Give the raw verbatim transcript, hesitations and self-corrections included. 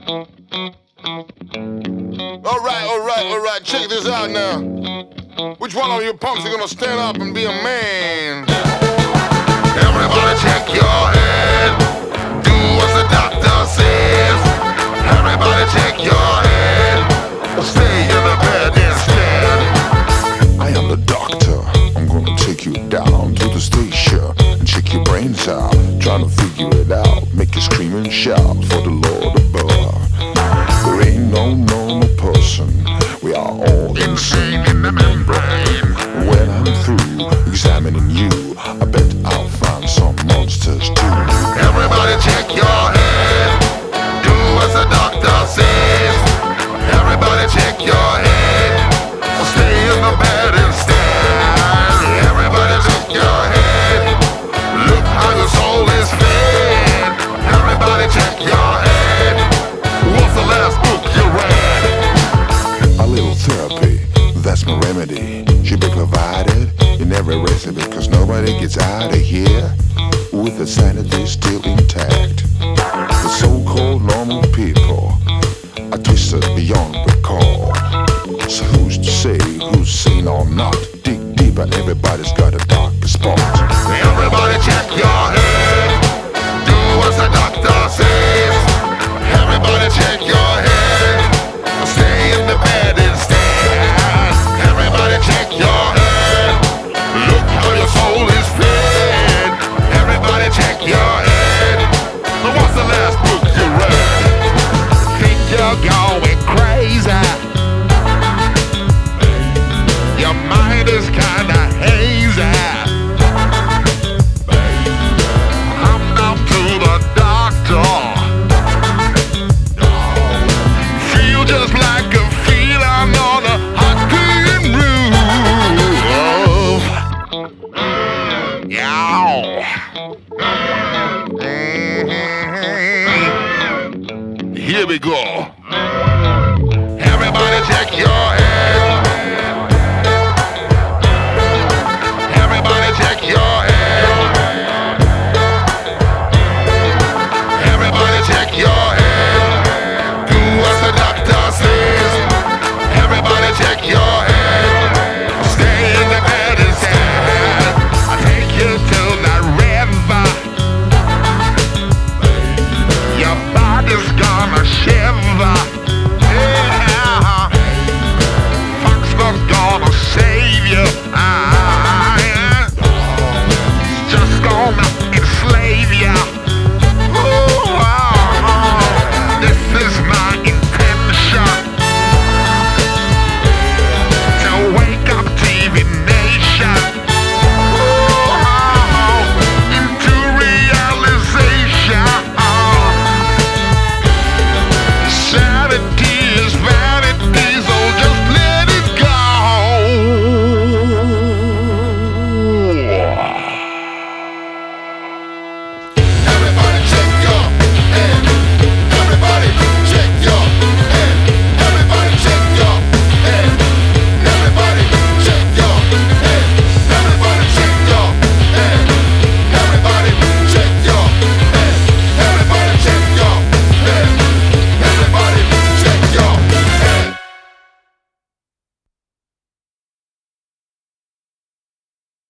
Alright, alright, alright, check this out now. Which one of you punks are gonna stand up and be a man? Everybody check your head. Do what the doctor says. Everybody check your head. Stay in the bed instead. I am the doctor. I'm gonna take you down to the station and check your brains out. Trying to figure it out. Make you scream and shout for the Lord above. There ain't no normal person. We are all insane in the membrane. When I'm through examining you, I bet I'll find some monsters too. Everybody check your head. Do as the doctor says. Everybody check your head. Stay in the bed instead. Everybody check your head. Look how your soul is fed. Everybody check your head. What's the last book you read? A little therapy, that's my remedy. Should be provided in every recipe, cause nobody gets out of here with the sanity still intact. The so-called normal people are twisted beyond recall. So who's to say who's sane or not? Dig deeper, everybody's got a darker spot. Everybody check your head. Do what the doctor says. Everybody check your head. Stay in the bed instead. Everybody check your head. Look how your soul is fed. Everybody check your head. What's the last book you read? Think you're going crazy. Your mind is kinda hazy. I'm down to the doctor. Feel just like a feeling on a hot clean roof. Yeah. Mm-hmm. Here we go. Everybody check your head. Everybody check your head. Everybody check your head. Do what the doctor says. Everybody check your head. Stay in the bed instead. I take you to the river. Your body's gonna shiver.